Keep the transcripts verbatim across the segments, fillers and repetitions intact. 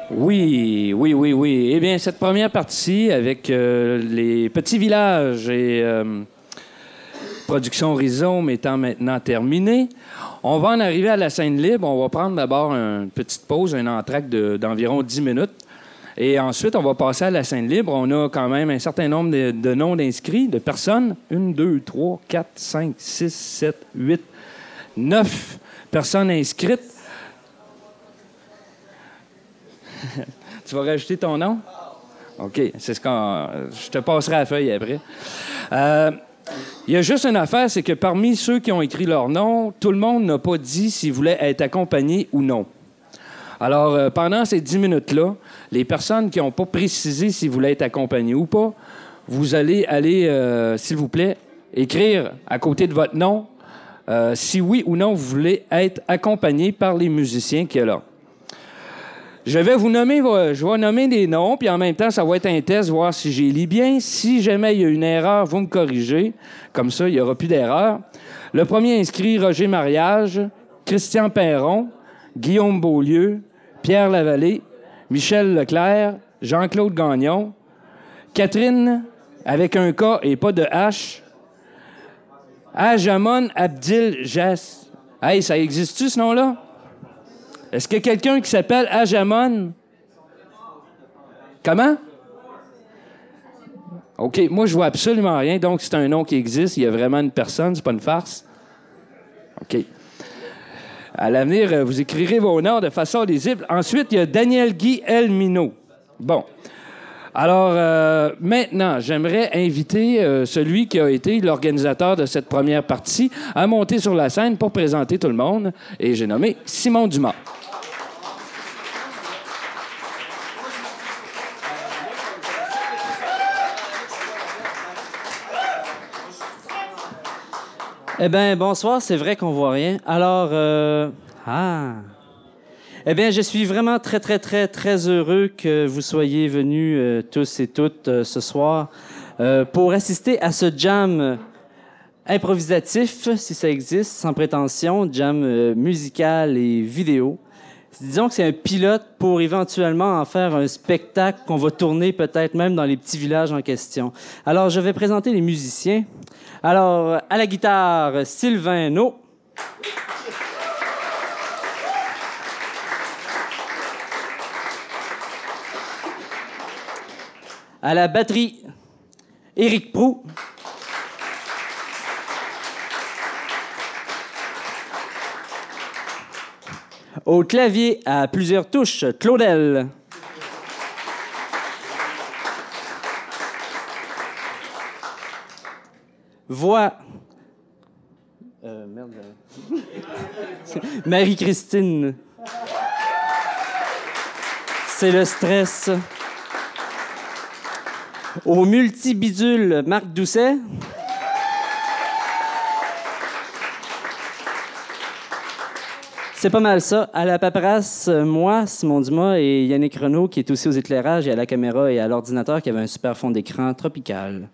Oui, oui, oui, oui. Eh bien, cette première partie avec euh, les petits villages et euh, production Rhizome étant maintenant terminée, on va en arriver à la scène libre. On va prendre d'abord une petite pause, un entracte de, d'environ dix minutes. Et ensuite, on va passer à la scène libre. On a quand même un certain nombre de, de noms d'inscrits, de personnes. Une, deux, trois, quatre, cinq, six, sept, huit, neuf personnes inscrites. Tu vas rajouter ton nom? OK, c'est ce qu'on... Je te passerai la feuille après. Euh, il y a juste une affaire, c'est que parmi ceux qui ont écrit leur nom, tout le monde n'a pas dit s'ils voulaient être accompagnés ou non. Alors, euh, pendant ces dix minutes-là, les personnes qui n'ont pas précisé s'ils voulaient être accompagnés ou pas, vous allez aller, euh, s'il vous plaît, écrire à côté de votre nom euh, si oui ou non vous voulez être accompagné par les musiciens qui sont là. Je vais vous nommer, je vais nommer des noms, puis en même temps, ça va être un test, voir si j'ai lu bien. Si jamais il y a une erreur, vous me corrigez. Comme ça, il n'y aura plus d'erreur. Le premier inscrit, Roger Mariage, Christian Perron, Guillaume Beaulieu, Pierre Lavallée, Michel Leclerc, Jean-Claude Gagnon, Catherine, avec un K et pas de H, Ajamon Abdil Jas. Hey, ça existe-tu, ce nom-là? Est-ce qu'il y a quelqu'un qui s'appelle Ajamon? Comment? OK, moi, je vois absolument rien. Donc, c'est un nom qui existe. Il y a vraiment une personne, c'est pas une farce. OK. À l'avenir, vous écrirez vos noms de façon lisible. Ensuite, il y a Daniel Guy Elmino. Bon. Alors, euh, maintenant, j'aimerais inviter euh, celui qui a été l'organisateur de cette première partie à monter sur la scène pour présenter tout le monde. Et j'ai nommé Simon Dumas. Eh bien, bonsoir, c'est vrai qu'on voit rien. Alors, euh... ah... Eh bien, je suis vraiment très, très, très, très heureux que vous soyez venus euh, tous et toutes euh, ce soir euh, pour assister à ce jam improvisatif, si ça existe, sans prétention, jam euh, musical et vidéo. Disons que c'est un pilote pour éventuellement en faire un spectacle qu'on va tourner peut-être même dans les petits villages en question. Alors, je vais présenter les musiciens. Alors, à la guitare, Sylvain No. À la batterie, Éric Proulx. Au clavier, à plusieurs touches, Claudel. Voix. Euh, merde. Marie-Christine. C'est le stress. Au multibidule, Marc Doucet. C'est pas mal ça. À la paperasse, moi, Simon Dumas et Yannick Renaud, qui est aussi aux éclairages et à la caméra et à l'ordinateur, qui avait un super fond d'écran tropical.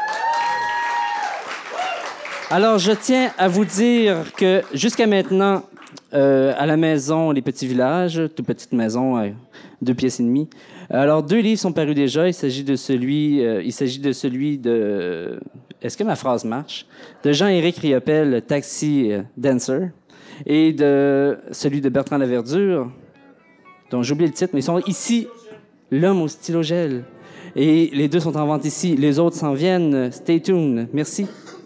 Alors, je tiens à vous dire que jusqu'à maintenant, euh, à la maison Les Petits Villages, toute petite maison, euh, deux pièces et demie. Alors, deux livres sont parus déjà. Il s'agit de celui, euh, il s'agit de celui de. Est-ce que ma phrase marche? De Jean-Éric Riopel, Taxi Dancer, et de celui de Bertrand Laverdure, dont j'ai oublié le titre, mais ils sont ici, L'homme au stylo gel. Et les deux sont en vente ici. Les autres s'en viennent. Stay tuned. Merci.